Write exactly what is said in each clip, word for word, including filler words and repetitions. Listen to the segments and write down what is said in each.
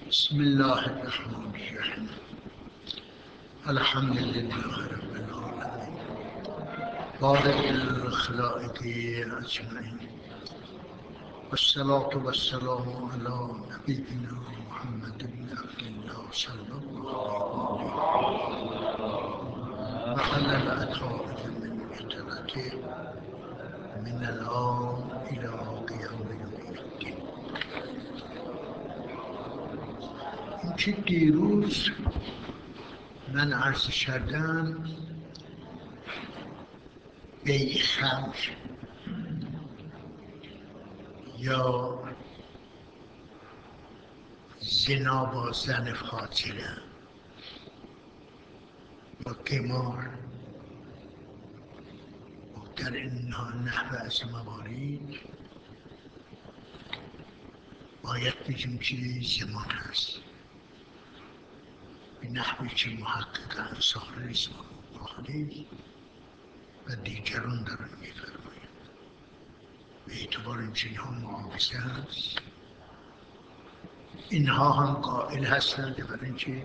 بسم الله الرحمن الرحیم. الحمد لله رب العالمین بارئ الخلائق اجمعین والصلاة والسلام علی نبینا محمد بن عبدالله صلی الله علیه و علی الأطهار من اطرته من الآن إلی قیام یوم الدین. این که دیروز من عرض کردم بیع خمر یا زنا با زن فاضله با قمار در این نحوه از موارد باید بگیم که زمان هست به نحوی که محقق انصار رضوان الله علیه و دیگران دارن می‌فرمایند به اعتبار اینکه اینها معاوضه هست، اینها هم قائل هستند برای اینکه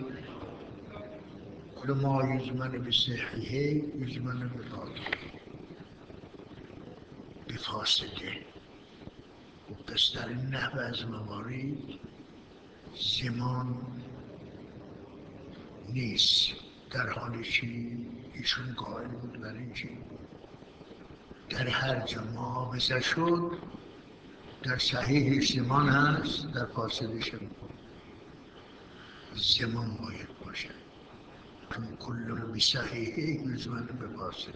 کل ما یجمن به صحیحه یجمن به باطله به فاسده. و پس در این نحوه از موارد زمان نیست، در حالی که ایشون قائل بود برای اینکه در هر جا معاوضه شد در صحیح زمان هست، در فاسدش زمان باید باشد. چون کل به صحیحه یجمن به فاسده.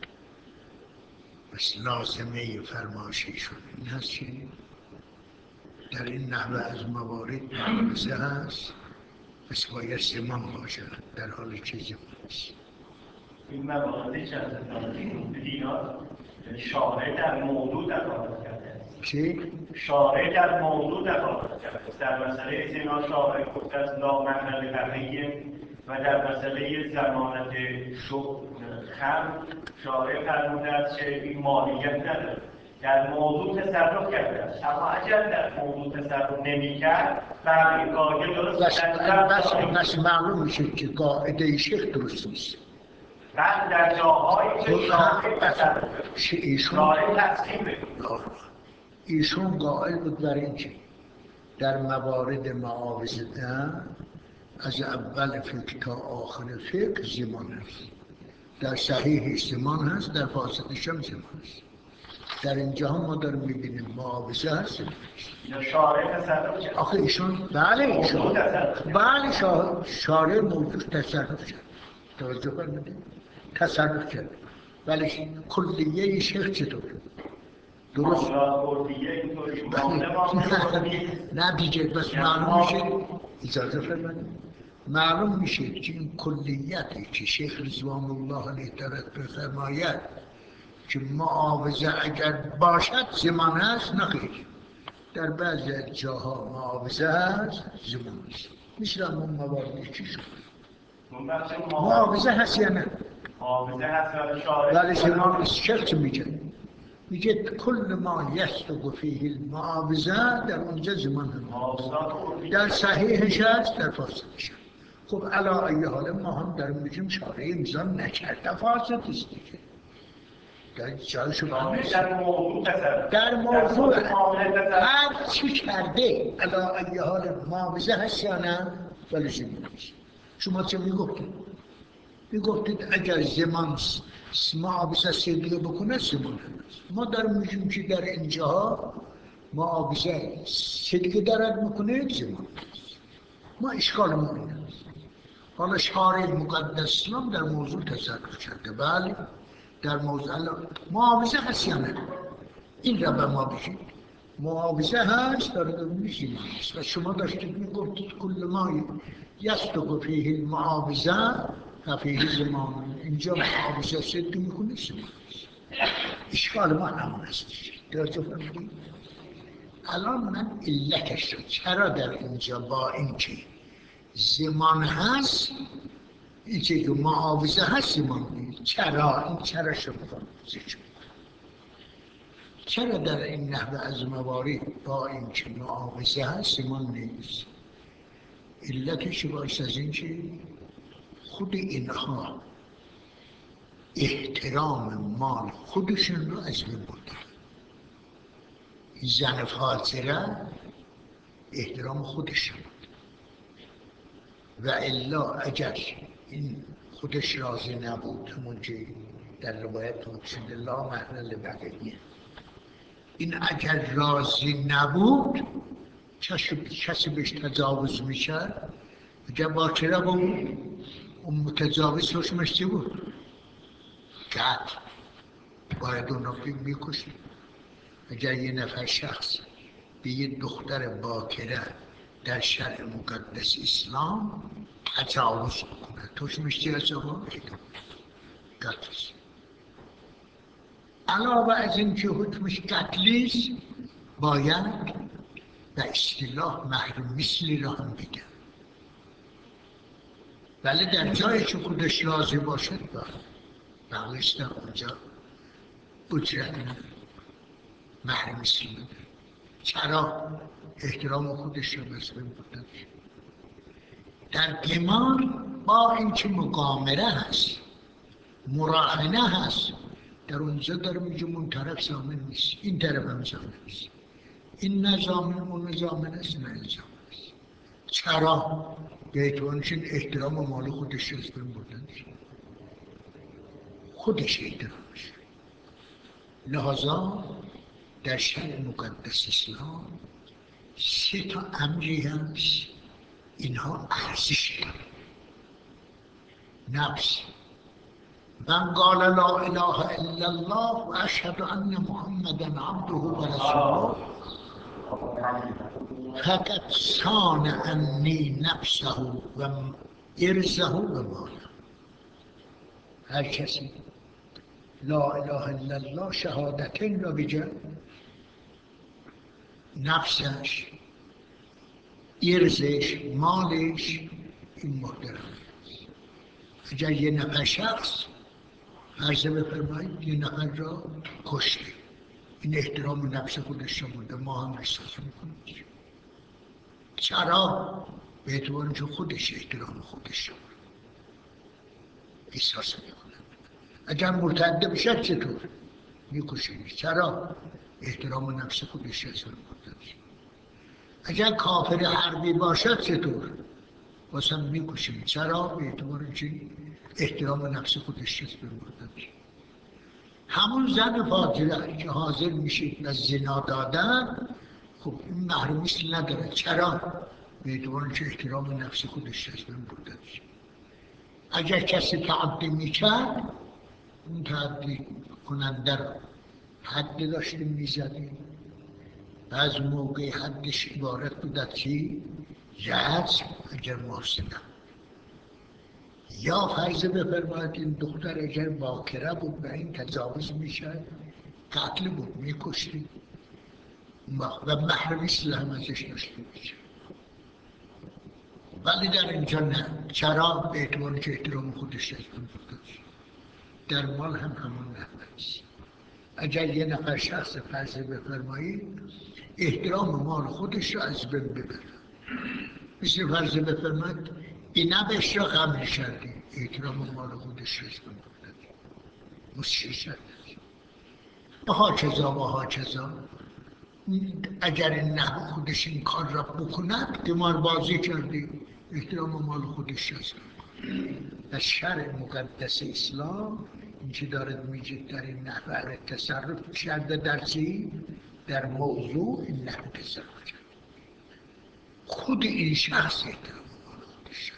بس لازمه فرمایش ایشون این هست که در این نحوه از موارد معاوضه هست، پس باید زمان باشد، در حالی که زمان است. این مواردی که از دینا شارع در موضوع دخالت کرده است. چی؟ شارع در موضوع دخالت کرده است. در مسئله زنا شارع گفته است لا محل بقیه و در مسئله ضمانت خمر شارع فرموده است که این مالیت نداره. در موضوع تصرف کرده است، اما اگر در موضوع تصرف نمی‌کرد بعد قاعده درست بس, بس, بس معلوم میشه که قاعده شیخ درست نیست. بعد در جاهایی که شارع تصرف شارع تقسیم بکنه. ایشون قائل بود بر اینکه در موارد معاوضه از اول فقه تا آخر فقه زمان هست، در صحیح زمان هست، در فاسدش هم زمان هست. در اینجا هم ما داریم میبینیم معاوضه هست. یا شارع تصرف کرد. آخه ایشون بله ایشون بله شارع موجود تصرف کرد. توجه فرمودید؟ تصرف کرد. ولی کلیه شیخ چطور؟ درست؟ نه دیگه بس معلوم میشه اجازه فرمودید. معلوم میشه که این کلیتی که شیخ رضوان الله علیه دارد بفرماید که معاوضه اگر باشد زمان هست، نخیر. در بعضی از جاها معاوضه هست زمان هست، مثل همون مواردی که شد معاوضه هست یا نه؟ معاوضه هست ولی زمان شرط میگه میگه کل ما یصدق فیه المعاوضه، در اونجا زمان هست، در صحیحش هست، در فاسدش هست. خب علی ای حال ما هم در میگیم شارع امضا نکرده فاسد است دیگه. در جای شما در موضوع در موضوع هر چی کرده علا ای حال معاوضه هست یا نه؟ ولی زمان نیست. شما چه میگفتید؟ میگفتید اگر زمان معاوضه صدقه بکنه زمان هست. ما داریم میگیم که در اینجاها معاوضه صدقه دارد میکنه زمان هست. ما اشکال ما این هست. حالا شارع مقدس اسلام در موضوع تصرف کرده. بله در موضوع معاوضه هست یا نه؟ این را به ما بگید. معاوضه هست داره میشیم و شما داشتید میگفتید کل ما یصدق فیه المعاوضه فیه زمان. اینجا معاوضه صدق میکنه زمان هست. اشکال ما همون هست. توجه فرمودید؟ الان من علتش رو چرا در اینجا با اینکه زمان هست این که معاوضه هست زمان نیست، چرا؟ این چرا شما فرمودید؟ چرا در این نحوه از موارد با اینکه معاوضه هست زمان نیست؟ علتش باعث از این که خود اینها احترام مال خودشون رو از بین بردن. زن فاطره احترام خودش بود و الا اگر این خودش راضی نبود، همون که در روایت بود شده لا محل بقیه، این اگر راضی نبود کسی بهش تجاوز میشد. اگر باکره بود اون متجاوز حکمش چی بود؟ قتل، باید اون رو میکشید. اگر یه نفر شخص به یه دختر باکره در شرع مقدس اسلام تجاوز کنه حکمش چی هست آقا؟ قتل. علاوه از این که حکمش قتلیست باید به اصطلاح مهر مثلی را هم بگم، ولی در جایی که خودش راضی باشد بقیش در اونجا اجرت مهر مثلی بده. چرا؟ احترام خودش را بس بین بردن. در قمار با اینکه مقامره هست، مراهنه هست، در اونجا داره میگه اون طرف ضامن نیست، این طرف هم ضامن نیست، این نه ضامن اون ضامن است نه این ضامن است. چرا؟ به اعتبارشون احترام مال خودش از بین بردن، خودش احترامش. لحاظا در شرع مقدس اسلام سه تا امری هست اینها ارزش دارن. نفس، من قال لا اله الا الله و اشهد ان محمدا عبده و رسوله فقد صان عنی نفسه و ارزه و ماله. هر کسی لا اله الا الله شهادتین را بگه، نفسش، ارزش، مالش این محترم. اگر یه نفر شخص فرض بفرمایید یه نفر را کشته، این احترام نفس خودش را بوده، ما هم احساس میکنیم. چرا؟ به اعتبار که خودش احترام خودش را احساس میکنه. اگر مرتد بشه چطور؟ میکشیم. چرا؟ احترام نفس خودش را احساس میکنه. اگر کافر حربی باشد چطور؟ بازم میکشیم. چرا؟ به اعتبار که احترام نفس خودش را احساس میکنه. همون زن فاطره که حاضر میشه و زنا دادن، خب این مهر مثل نداره. چرا؟ به اعتبار که احترام نفس خودش از بین برده. اگر کسی تعدی میکرد، اون تعدی کننده را حد داشتیم میزدیم. بعض موقع حدش عبارت بود از چی؟ رجم اگر محسنه. یا فرض بفرمایید این دختر اگر باکره بود به این تجاوز میشد، قتل بود، میکشتیم و مهر مثل هم ازش داشته میشه. ولی در اینجا نه. چرا؟ به اعتبار که احترام خودش از بین برده. در مال هم همون نحوست. اگر یه نفر شخص فرض بفرمایید احترام مال خودش را از بین ببره، مثل فرض بفرمایید اینبش را قبل کردی، احترام مال خودش را از بین ببره، مشکل شد. و ها کذا و ها کذا. اگر این نحو خودش این کار را بکند قمار بازی کردی، احترام مال خودش را از بین ببره. در شرع مقدس اسلام این که دارد میگه در این نحو تصرف کرده در چی؟ در موضوع این نحو تصرف کرده. خود این شخص احترام مال خودش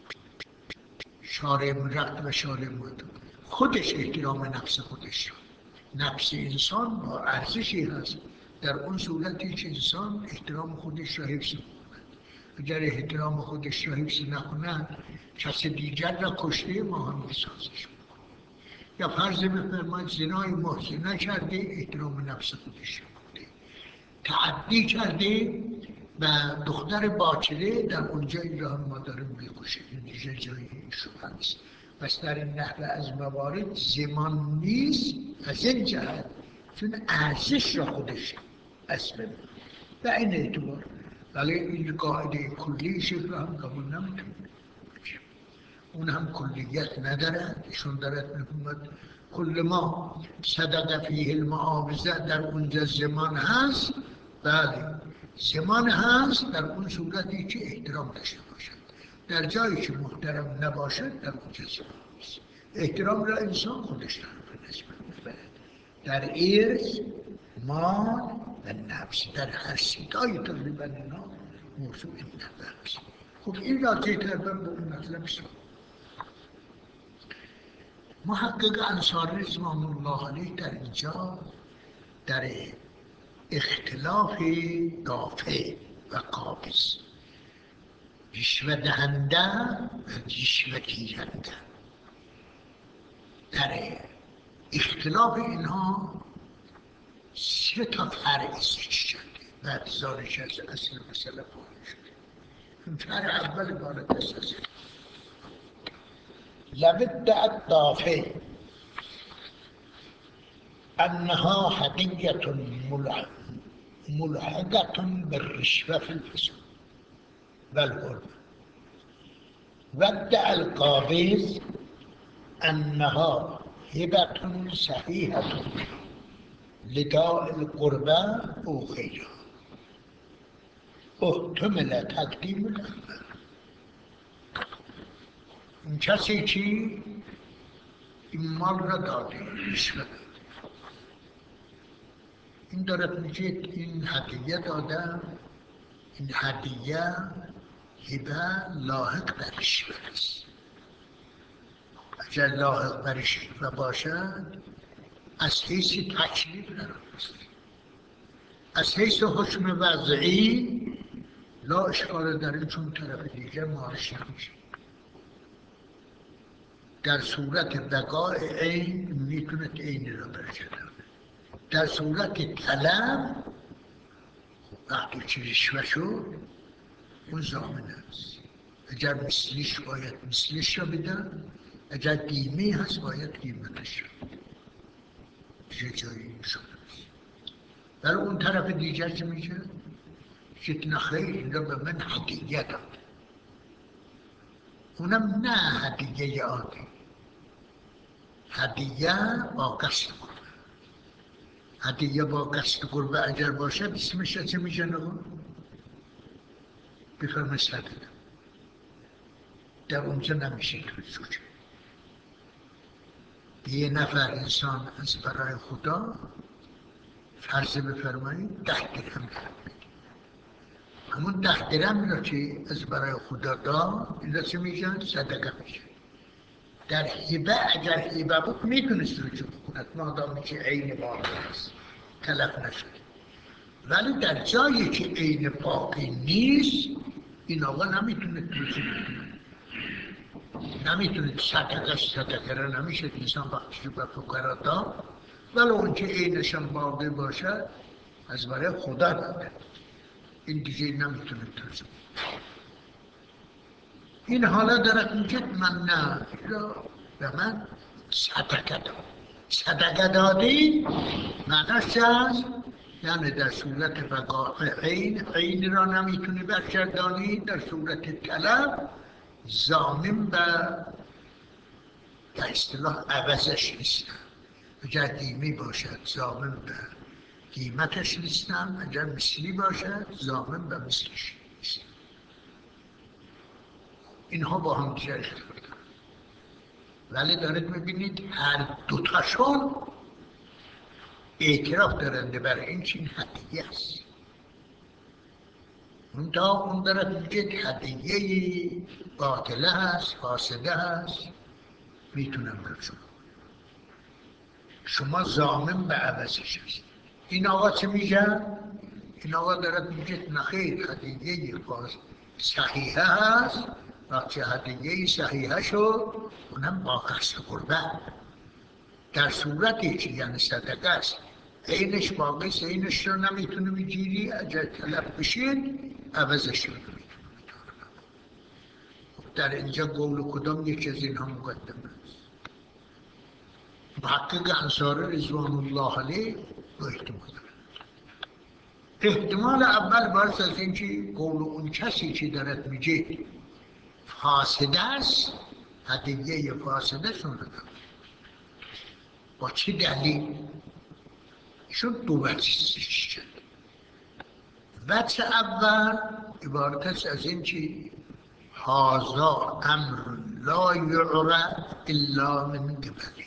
شارع مرد و شارع مرد خودش احترام نفس خودش را. نفس انسان با ارزشی هست در اون صورتی که انسان احترام خودش را حفظ کند. اگر احترام خودش را حفظ نکند کسی دیگر را کشته ما هم احساسش میکنیم. یا فرض بفرمایید زنای محسنه کرده، احترام نفس خودش را بوده، تعدی کرده و دختر باکره در اونجا این را هم ما داریم میکشیم. اینجا جای شبه است. پس در این نحوه از موارد زمان نیست از این جهت چون ارزش را خودش از بین. و این اعتبار ولی این قاعده کلیش رو هم قبول نمیتونیم. اون هم کلیت نداره، ایشون دارد میفهمد کل ما صدق فیه المعاوضه در اونجا زمان هست. بله زمان هست در اون صورتی که احترام داشته باشد. در جایی که محترم نباشد در اونجا زمان هست. احترام را انسان خودش داره به نسبت میبرد در ارث، مال و نفس، در هر ستای تقریبا اینا موضوع این نفس. خب این راجعه تربن به اون مطلب شد. محقق انصاری رضوان الله علیه در اینجا در اختلاف دافع و قابض، رشوه دهنده و رشوه گیرنده، در اختلاف اینها سه تا فرع ذکر شده و ابزارش از اصل مسئله پایین شده. این فرع اول عبارت است از لابد الدافع انها حقیقة ملحقة بالرشوة في الفسوق والغربة، وادعى القابض انها هبة صحيحة لداء القربة او غيرها، احتمل تقدیم الاول. این کسی که این مال را داده، رشوه داده، این دارد میگه این هدیه داده، این هدیه هبه لاحق بر رشوه است. اگر لاحق بر رشوه باشد از حیث تکلیف نراست، از حیث حکم وضعی لا اشکال در این، چون طرف دیگر مالش نمیشه. در صورت بقای عین میتونه عین را برگردونه. در صورت طلب وقتی که رشوه شد اون ضامن است. اگر مثلیش باید مثلیش را بدن، اگر قیمه هست باید قیمتش را بدن. چه جایی شده است. ولی اون طرف دیگر چه میشه؟ که نخیر این را به من هدیه داد. اونم نه هدیه عادی، هدیه با قصد قربه. هدیه با قصد قربه اگر باشد اسمش چه میشه نگو؟ بفرمه صدقه. در اونجا نمیشه توجه. یه نفر انسان از برای خدا فرض بفرمایید ده درهم میده. همون ده درهم را که از برای خدا داد این را چه میشن؟ صدقه میشه. در هبه اگر هبه بود میتونست رجوع بکند مادامی که عین باقی است تلف نشد. ولی در جایی که عین باقی نیست این آقا نمیتونه رجوع بکند، نمیتونه صدقه صدقه را نمیشه. انسان وقتی که به فقرا داد ولی اون که عینشان باقی باشد از برای خدا داده، این دیگه نمیتونه رجوع. این حالا دارد میگه من نه به من صدقه داد. صدقه دادی معنیش چه هست؟ یعنی در صورت بقاء عین عین را نمیتونی برگردانی، در صورت طلب ضامن به در اصطلاح عوضش نیستن. اگر قیمه باشد ضامن به قیمتش نیستن، اگر مثلی باشد ضامن به مثلش نیستن. اینها با هم دیگر اختلاف دارن. ولی دارید میبینید هر دوتاشون اعتراف دارنده برای این چین هدیه است. اون تا اون دارد میگه هدیه باطله هست، فاسده هست، میتونم بر شما شما ضامن به عوضش هست. این آقا چه میگه؟ این آقا دارد میگه نخیر هدیه صحیحه هست. وقتی هدیه صحیحه شد اونم با قصد قربه در صورتی که یعنی صدقه است عینش باقی است، عینش رو نمیتونه بگیری، اگر طلب بشید عوضش رو نمیتونه. در اینجا قول کدام یکی از اینها مقدم است؟ محقق انصاری رضوان الله علیه با احتمال احتمال اول باید از این که قول اون کسی که دارد میگه فاسده است، هدیه فاسده شون رو با چه دلیل؟ ایشون دو وجه استش کرد. وجه اول عبارت است از این که هذا امر لا یعرف الا من قبلی،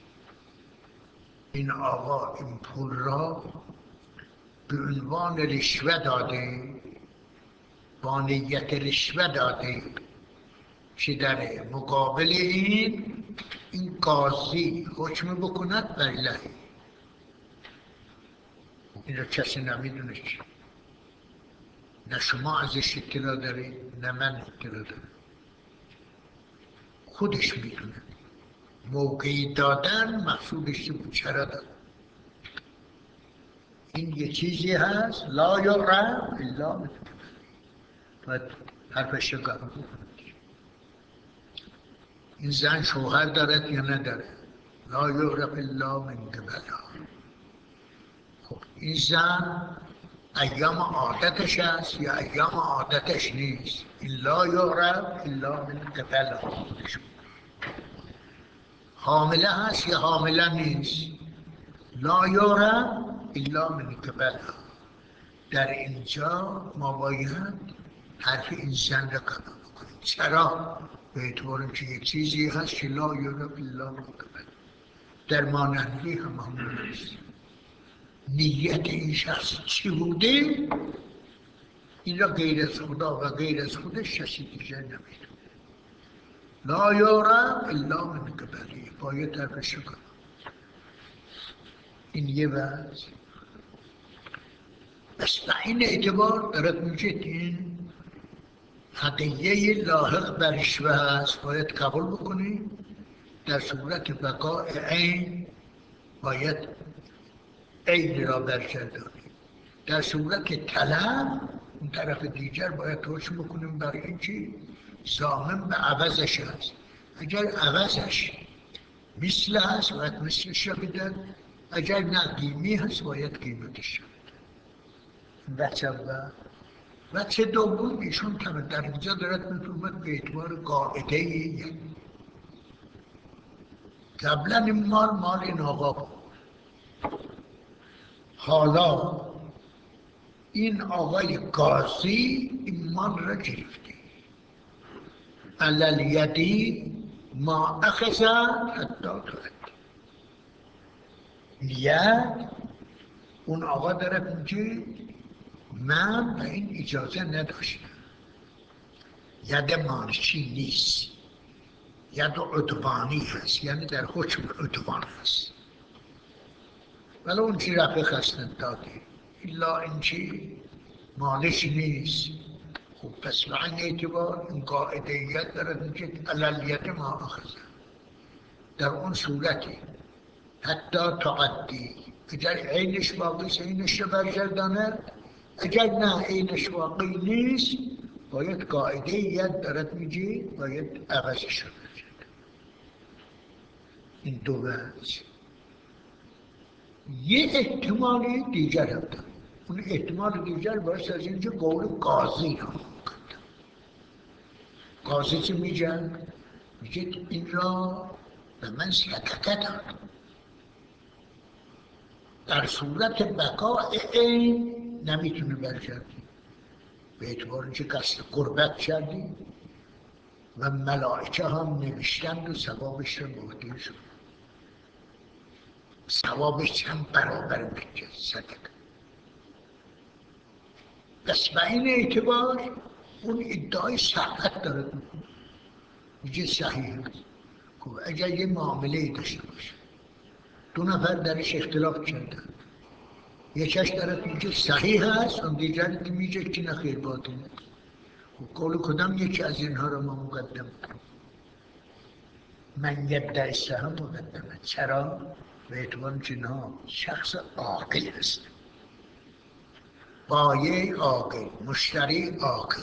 این آقا این پول را به عنوان رشوه داده، با نیت رشوه داده که در مقابل این این قاضی حکم بکند بله. این را کسی نمیدونه چی، نه شما ازش اطلاع دارید نه من اطلاع دارم، خودش میدونه. موقعی دادن مقصودش بود چرا داد. این یه چیزی هست لا یعرف الا من، باید حرفش رو قبول کنید. این زن شوهر دارد یا نداره؟ لا یعرف الا من قبلها. خب این زن ایام عادتش است یا ایام عادتش نیست؟ این لا یعرف الا من قبلها. حامله هست یا حامله نیست؟ لا یعرف الا من قبلها. در اینجا ما باید حرف این زن را قبول بکنیم. چرا؟ به اعتبار اینکه یک چیزی هست که لا یعرف الا من قبلها. در مانندی هم همون نیست. نیت این شخص چی بوده؟ این را غیر از خدا و غیر از خودش کسی دیگر نمیدونه. لا یعرف الا من قبلی، باید طرفش رو کنم. این یه وضع. بس به این اعتبار دارد میگه این هدیه لاحق بر رشوه هست، باید قبول بکنی. در صورت بقاء عین باید عین را برگردانی. در صورت طلب اون طرف دیگر باید حکم بکنیم برای اینکه ضامن به عوضش هست. اگر عوضش مثل هست باید مثلش را بدن، اگر نه قیمی هست باید قیمتش را بدن. بچه اول. بچه دوم ایشون که در اینجا دارد میفرمد به اعتبار قاعده ای. قبلا این مال مال این آقا بود، حالا این آقای قاضی این مال را گرفته. علل یدی ما اخذ حتی دارد. نیت اون آقا دارد میگه من به این اجازه نداشتم. ید مالکی نیست، ید عدوانی هست، یعنی در حکم عدوان هست. ولی اون چی رفع خستن داده الا این چی مالش نیست. خب پس به این اعتبار این قاعدهیت دارد میگه علیت ما اخذ. در اون صورتی حتی تعدی، اگر عینش باقی عینش رو برگرداند، اگر نه عینش واقعی نیست باید قاعدهیت دارد میگه باید عوضش رو برگرداند. این دو وجه. یه احتمالی دیگر هم دارد. اون احتمال دیگر باید از اینجا قول قاضی رو کنم. قاضی چه میگه؟ میگه این را به من صدقه داد. در صورت بقاء عین نمیتونه برگردی، به اعتبار اینکه قصد قربت کردی و ملائکه هم نوشتند و ثوابش رو مهدی شد. ثوابش چند برابر بکر صدقه. بس به این اعتبار اون ادعای صحت داره، میگه صحیح هست. خب اگر یه معامله داشته باشه دو نفر درش اختلاف کردن، یکیش داره میگه صحیح هست، اون دیگری میگه که نه خیر باطله. خب قول کدام یکی از اینها رو ما مقدم کنیم؟ من یدعی الصحة مقدمه. چرا؟ به اعتبار که نه شخص عاقل است، بایع عاقل، مشتری عاقل.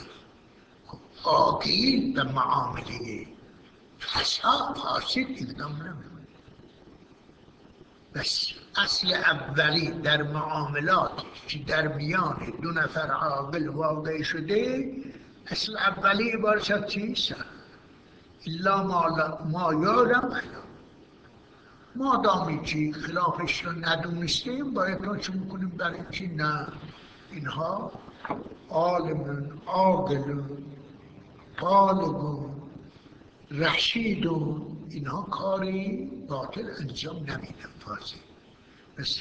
عاقل به معامله فساد فاسد اقدام نمی‌کنه. بس اصل اولی در معاملات که در میان دو نفر عاقل واقع شده، اصل اولی عبارت از چیست؟ الا ما, ما یارم خلاف، ما دامی که خلافش رو ندونستیم باید ما چه میکنیم؟ برای که نه اینها عالم عاقل بالغ رشید و اینها کاری باطل انجام نمیدن. فارسی بس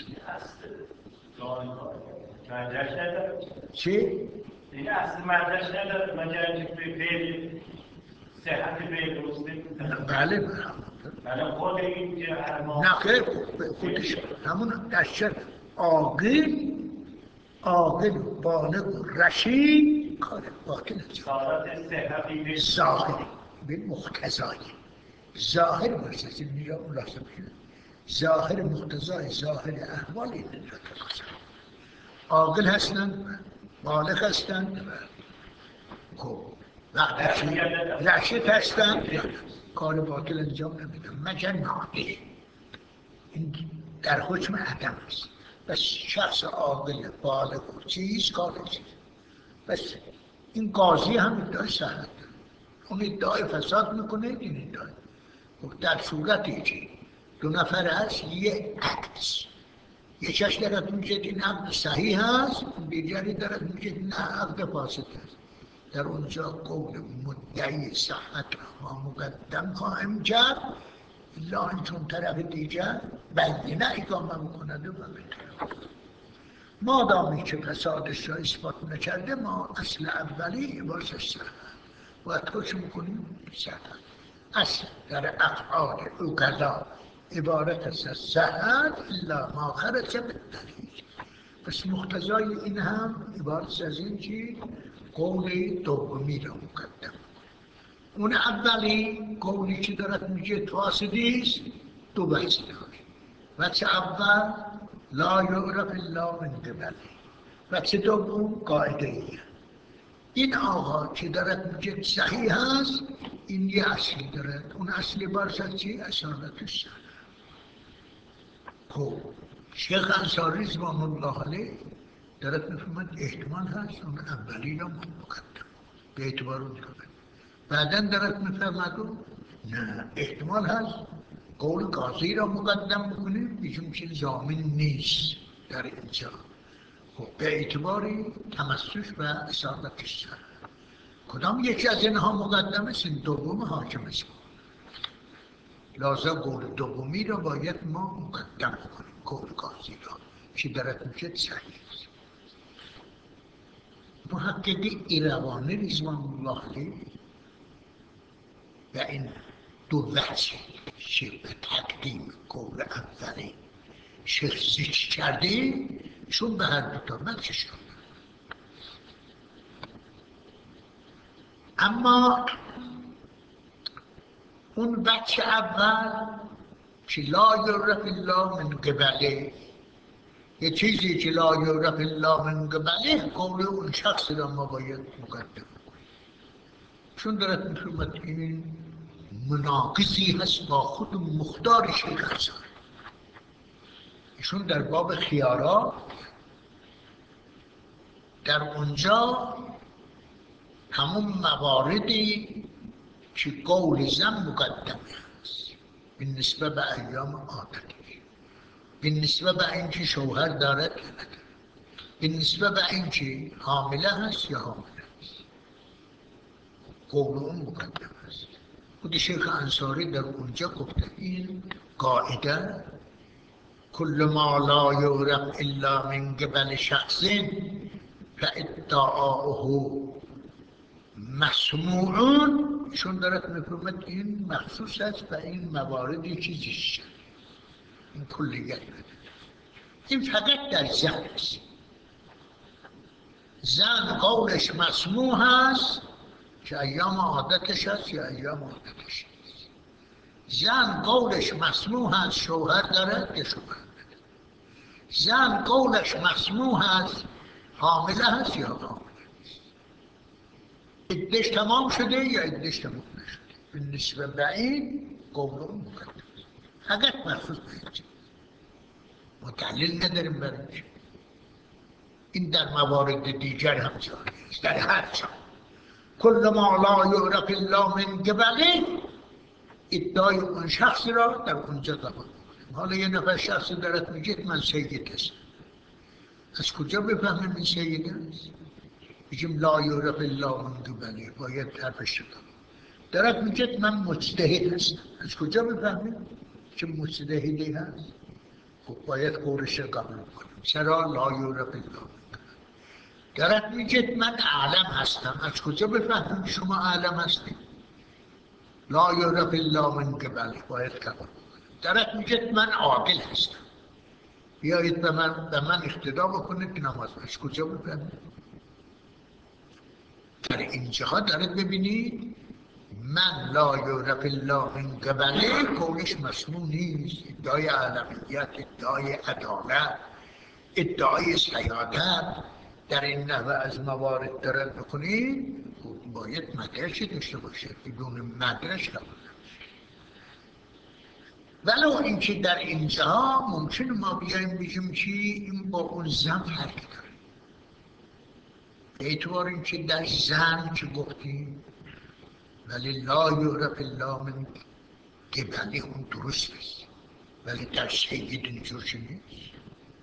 مدرش نداره چی؟ این اصل مدرش نداره مگر که فعل صحت فعل درسته. بله بله خود این که هر ما نه خیر خودش همون دشت عاقل عاقل بالغ رشید کار باطل انجام سعادت صحتی به ظاهر به مقتضای ظاهر باشه از این میرا ملاحظه بکنید ظاهر مقتضای ظاهر احوال این را تقاضا عاقل هستند بالغ هستند خب وقتی که رشید هستند کار باطل انجام نمیدن مگر ناقل، این در حکم عدم است. بس شخص عاقل بالغ و چیز کارش بس این قاضی هم ادعای صحت داره، اون ادعای فساد میکنه این ادعای در صورتی که دو نفر هست یه عکس یکیش دارد میگه این عقد صحیح هست، دیگری دارد میگه نه عقد فاسد هست. در اونجا قول مدعی صحت را ما مقدم خواهم کرد الا اینچون طرف دیگر بینه اقامه میکند و بطرف ما دامی که فسادش را اثبات نکرده ما اصل اولی عبارتش صحت باید حکم کنیم صحت. اصل در افعال اوکلا عبارت است از صحت الا ما خرج بالدلیل. پس مقتضای این هم عبارت از این که قول دومی را مقدم، اون اولی قولی که دارد میگه فاسدی است دو بحث داره. بچه اول لا یعرف الا من قبله، بچه دوم قاعده ایه. این آقا که دارد میگه صحیح هست این یه اصلی دارد، اون اصلی بارشد چی؟ اصالت الشرع. خب شیخ انصاری رضوان الله علیه دارد میفهمد احتمال هست اون اولی را مقدم به اعتبار اون کنه، بعداً دارد میفهمد نه احتمال هست قول قاضی را مقدم بکنیم بیشون که ضامن نیست در اینجا. خب به اعتباری تمسک و اصالت الشرع کدام یکی از اینها مقدم است؟ این دوم حاکم است. لازم قول دومی را باید ما مقدم کنیم قول قاضی را که دارد میگه صحیح است. محقق ایروانی رضوان الله علیه و این دو وجه شیخ تقدیم قول اولی شیخ ذکر کرده چون به هر دو تا وجهش کنه. اما اون وجه اول که لا یعرف الا من قبله، یه چیزی که لا یعرف الا من قبله قول اون شخص را ما باید مقدم کنیم چون دارد میفرمد این مناقضی هست با خود مختار شیخ انصاری. ایشون در باب خیارات در اونجا همون مواردی که قول زن مقدمه هست این نسبه به ایام عادتی، این نسبه به این که شوهر دارد یا ندارد، این نسبه به این که حامله هست یا حامله هست قول اون مقدم هست. خود شیخ انصاری در اونجا گفته این قاعده کل ما لا یعرف الا من قبل شخص فادعاؤه مسموعون، چون دارد میفرمد این مخصوص است و این مواردی که زیست این کلیت بده. این فقط در زن است. زن قولش مسموع هست که ایام عادتش هست یا ایام عادتش هست. زن قولش مسموع هست شوهر دارد یا شوهر دارد. زن قولش مسموع هست حامله هست یا حامله هست. عده‌اش تمام شده یا عده‌اش تمام نشده. به نسبت به این قول اون مقدم فقط مخصوص به این. ما دلیل نداریم برای این در موارد دیگر هم جاری است، در هر جا. کل ما لا یعرف الا من قبله، ادعای اون شخص را در اونجا قبول کنیم. حالا یه نفر شخصی دارد میگه من سید هستم، از کجا بفهمیم این سید است؟ میگیم لا یعرف الا من قبله، باید حرفش رو دارد میگه من مجتهد هستم، از کجا بفهمیم که مجتهدی هست؟ خب باید قولش رو قبول کنیم. چرا لا یعرف الا من؟ دارد میگه من اعلم هستم، از کجا بفهمیم شما اعلم هستید؟ لا یعرف الا من قبله، باید قبول کنیم. دارد میگه من عاقل هستم، بیایید به من به من اقتدا بکنید که نماز، از کجا بفهمیم؟ در اینجاها دارد ببینید من لا یعرف الا من قبله قولش مسموع نیست. ادعای اعلمیت، ادعای عدالت، ادعای سیادت در این نحوه از موارد دارد بکنید، باید مدرکی داشته باشد، بدون مدرک نباید. ولو اینکه در اینجا ممکنه ما بیایم بگیم که این با اون زن فرق داره، به اعتبار اینکه در زن که گفتیم ولی لا یعرف الا من قبله اون درست است، ولی در سید اینجور که نیست.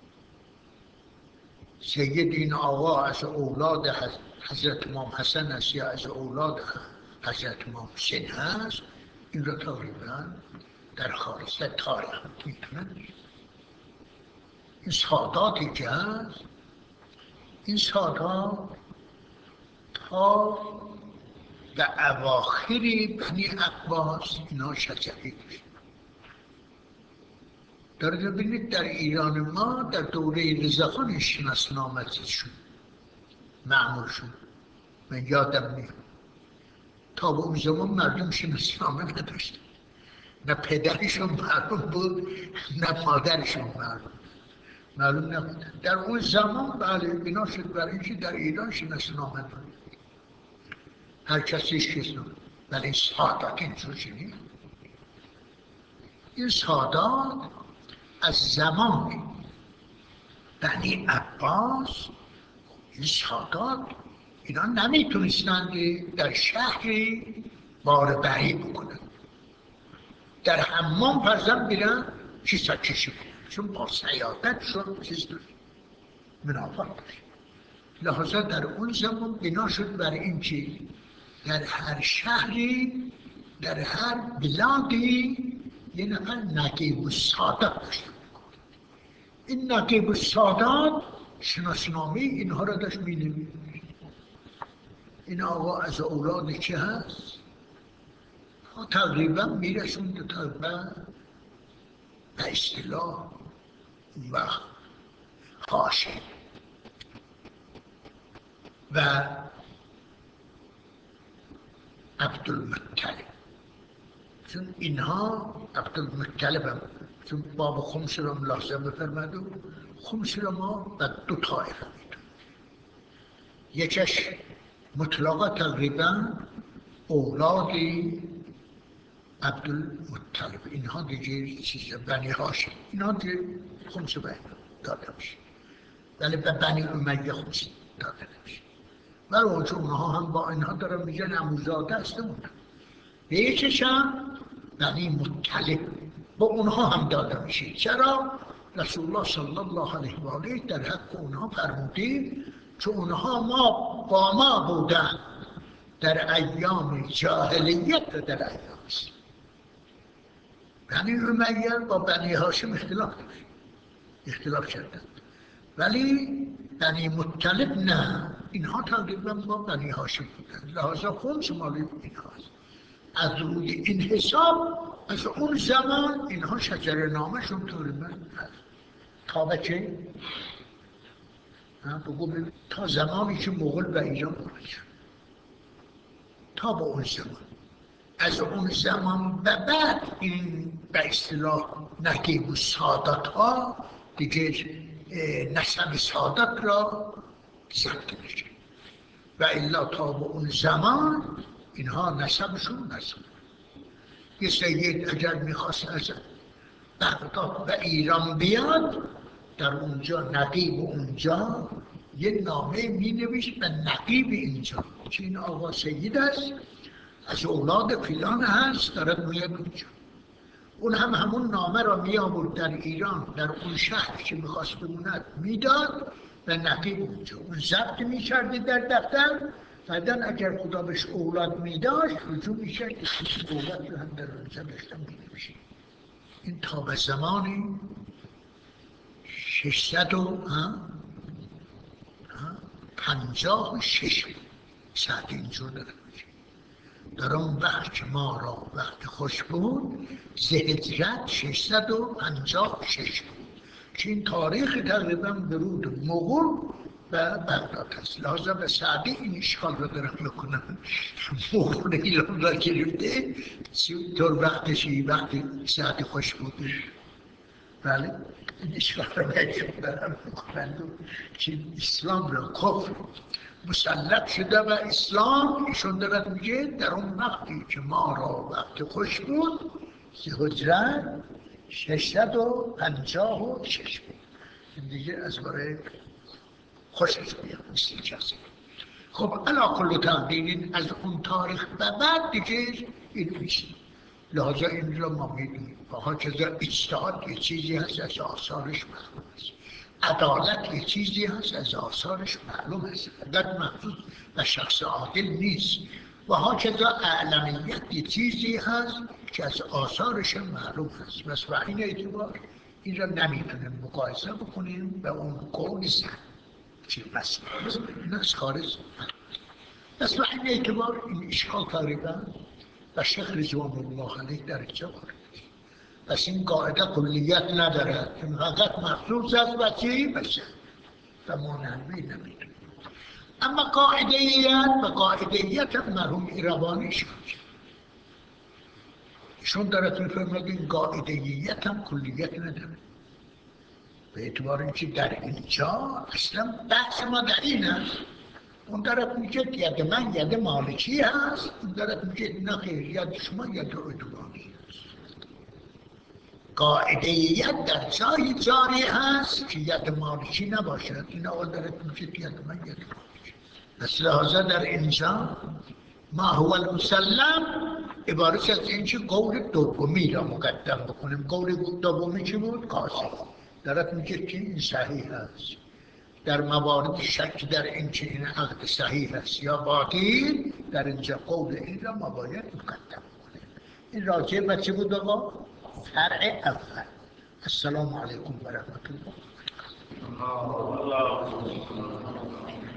سید این آقا از اولاد حضرت امام حسن است یا از اولاد حضرت امام حسین هست، این را تقریبا در خارج در تاریخ میتونن. این ساداتی که هست، این سادات تا به اواخر بنی عباس اینا شجری داشت. در ببینید در ایران ما در دوره رضاخان شناسنامه شد، معمول شد. من یادم میاد تا به اون زمان مردم شناسنامه نداشتن، نه پدرشون معلوم بود نه مادرشون معلوم معلوم نبود. در اون زمان بله بنا شد برای اینکه در ایران شناسنامه بود، هر کسی شناسنامه، ولی این سادات اینجور شدید. این سادات از زمان بنی عباس، این سادات اینا نمیتونستند در شهری باربری بکنند، در حمام فرزن بیرن کیسا کشی کنند، چون با سیادت شد چیز داشت منافق داشت. لحظه در اون زمان بنا شد بر این که در هر شهری در هر بلادی یه نفر نقیب السادات داشته میکنه. این نقیب السادات شناسنامه اینها را داشت مینویسه. این آقا از اولاد که هست تقریبا میرسوند تقریبا به اصطلاح و هاشم و عبدالمطلب، چون اینها عبدالمطلب هم چون باب خمس را ملاحظه بفرمد و خمس را ما به دو طایفه میدونیم. یکش مطلقا تقریبا اولادی عبدالمطلب، اینها دیگه چیزه بنی هاشم، اینها دیگه خمس به داده میشه، ولی به بنی امیه خمس داده نمیشه. ولی چون اونها هم با اینها دارن میگن عموزاده هستمون. به یکیش هم بنی مطلب با اونها هم داده میشه. چرا؟ رسول الله صلی الله علیه و آله در حق اونها فرمودید چون اونها ما با ما بودن در ایام جاهلیت و در ایام اسلام. بنی امیه با بنی هاشم اختلاف داشت، اختلاف کردن، ولی بنی مطلب نه، اینها تقریبا با بنی هاشم بودن، لحاظا خمس مالی اینها هست. از روی این حساب از اون زمان اینها شجر نامه شون تقریبا هست تا به چه؟ بگو تا زمانی که مغول به ایران وارد شد، تا به اون زمان. از اون زمان به بعد این به اصطلاح نقیب السادات ها دیگه نسب سادات را ضبط میشه و الا تا به اون زمان اینها نسبشون نسب. یه سید اگر میخواست از بغداد به ایران بیاد در اونجا نقیب اونجا یه نامه می نوشت به نقیب اینجا که این آقا سید است، از اولاد فلان هست، دارد میاد اونجا. اون هم همون نامه را می آورد در ایران، در اون شهر که میخواست بموند میداد به نقیب اونجا. اون ضبط میکرده در دفتر، بعدن اگر خدا بهش اولاد میداشت رجوع میکرد که اولاد رو هم در اونجا داشتم مینوشید. این تا به زمانی ششصد و پنجاه و شش بود. ساعت اینجور دارد میشه. در اون وقت که ما را وقت خوش بود ز هجرت ششصد و پنجاه و شش بود که این تاریخ تقریبا ورود مغول و بغداد است. لحاظا به سعدی این اشکال رو دارم میکنم. مغول ایران را گرفته طور وقتشی وقتی سعدی خوش بوده. بله این اشکال رو دارم میکنم که اسلام را کفر مسلط شده و اسلام ایشون دارد میگه در اون وقتی که ما را وقت خوش بود ز هجرت ششصد و پنجاه و شش بود. این دیگه از برای خوشش بیاد مثل کسی. خب علا کل تقدیرین از اون تاریخ به بعد دیگه این میشه. لحاظا این را ما میدونیم باها که در اجتهاد یه چیزی هست از آثارش معلوم است، عدالت یه چیزی هست از آثارش معلوم است، عدالت مخصوص و شخص عادل نیست. و ها که در اعلمیت یه چیزی هست که از آثارش معلوم هست. بس و این اعتبار این را نمیتونیم مقایسه بکنیم به اون قول زن چی بس این از خارج. بس و این اعتبار این اشکال تقریبا و شیخ رضوان الله علیه در اینجا وارد است. پس این قاعده کلیت نداره، این فقط مخصوص است و چی بشه و مانوی نمیدونه. اما قاعدهیت و قاعدهیت هم مرحوم ایروانی شد. ایشون دارد میفرماید این قاعدهیت هم کلیت نداره، به اعتبار اینکه در اینجا اصلا بحث ما در این است. اون دارد میگه ید من ید مالکی هست، اون دارد میگه نه خیر ید شما ید ادوانی هست. قاعدهیت در جای جاری هست که ید مالکی نباشد. این اول دارد میگه ید من ید مالکی. پس لحاظا در اینجا ما هو المسلم عبارت از این که قول دومی را مقدم بکنیم. قول دومی چی بود؟ قاضی دارد میگه که این صحیح هست. در موارد شک در این که این عقد صحیح است یا باطل، در اینجا قول این را ما باید مقدم کنیم. این راجع به چه بود آقا؟ فرع اول. السلام علیکم و رحمت الله.